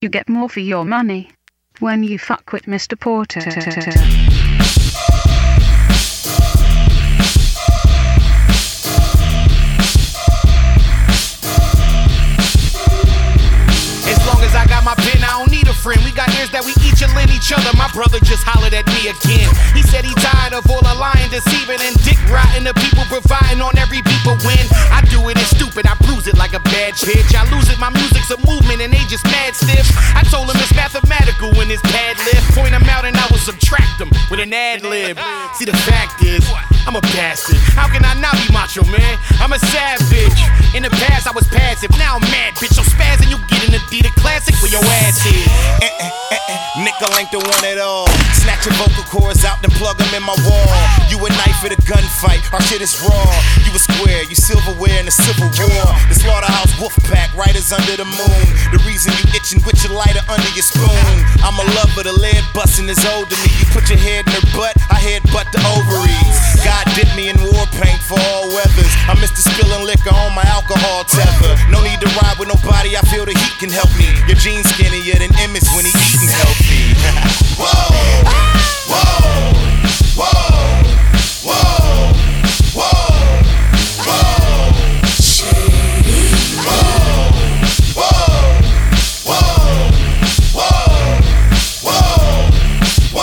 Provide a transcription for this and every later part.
You get more for your money when you fuck with Mr. Porter. My pen, I don't need a friend. We got ears that we each will lend each other. My brother just hollered at me again. He said he tired of all the lying, deceiving, and dick rotting. The people providing on every beat but win. I do it, it's stupid. I bruise it like a bad pitch. I lose it, my music's a movement, and they just mad stiff. I told him it's mathematical when it's pad lib. Point them out and I will subtract them with an ad lib. See, the fact is, I'm a bastard. How can I not be macho, man? I'm a savage. In the past, I was passive. Now I'm mad, bitch. So spaz and you get an Adidas classic where your ass is. Nickel ain't the one at all. Snatch your vocal cords out, then plug them in my wall. You a knife at a gunfight, our shit is raw. You a square, you silverware in the Civil War. The slaughterhouse wolf pack, riders under the moon. The reason you itching with your lighter under your spoon. I'm a lover, the lead bustin' is old to me. You put your head in her butt, I head butt the ovaries. God dipped me in war paint for all weathers. I'm Mr. Spillin' liquor on my alcohol tether. No need to ride with nobody, I feel the heat can help me. Your jeans skinnier than Emmett when he eatin' healthy. Whoa, whoa, whoa, whoa, whoa, whoa, shady, whoa, whoa, whoa, whoa,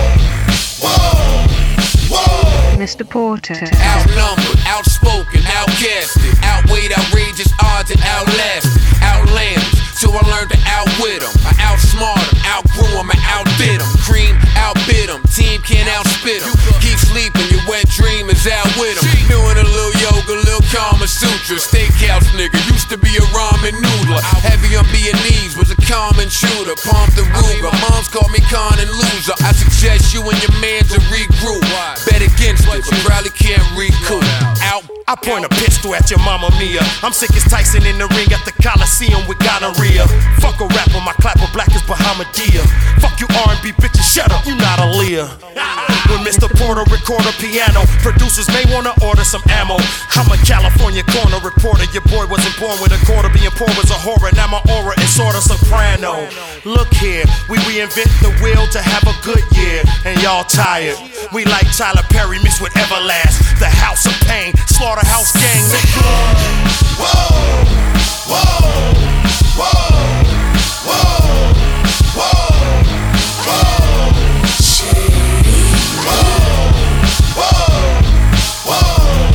whoa, whoa. Mr. Porter. Outnumbered, outspoken, outcasted, outweighed, outrageous odds and outlasted, outlandish. So I learned to outwit them. I outsmart them, outgrew them, I outdid them. Cream, outbid them, team can't outspit them. Keep sleeping, your wet dream is out with them. Doing a little yoga, little Kama Sutra. Steakhouse nigga, used to be a ramen noodler. Heavy on Viennese, was a common shooter. Palm the Ruger, moms called me con and loser. I suggest you and your man to regroup. Bet against it, you probably can't recoup. Out. I point a pistol at your mama Mia. I'm sick as Tyson in the ring at the Coliseum with gonorrhea. Fuck a rapper, my clapper black as Bahamadia. Fuck you R&B bitches, shut up, you not a Leah. When Mr. Porter record a piano, producers may wanna order some ammo. I'm a California corner reporter. Your boy wasn't born with a quarter. Being poor was a horror. Now my aura is sorta soprano. Look here, we reinvent the wheel to have a good year, and y'all tired. We like Tyler Perry mixed with Everlast. The House of Pain, Slaughterhouse Gang. Whoa, whoa, whoa, whoa, whoa, whoa, shady, whoa, whoa, whoa,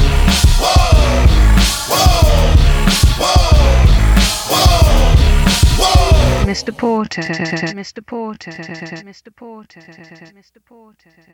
whoa, whoa, whoa. Mr. Porter. Mr. Porter. Mr. Porter. Mr. Porter.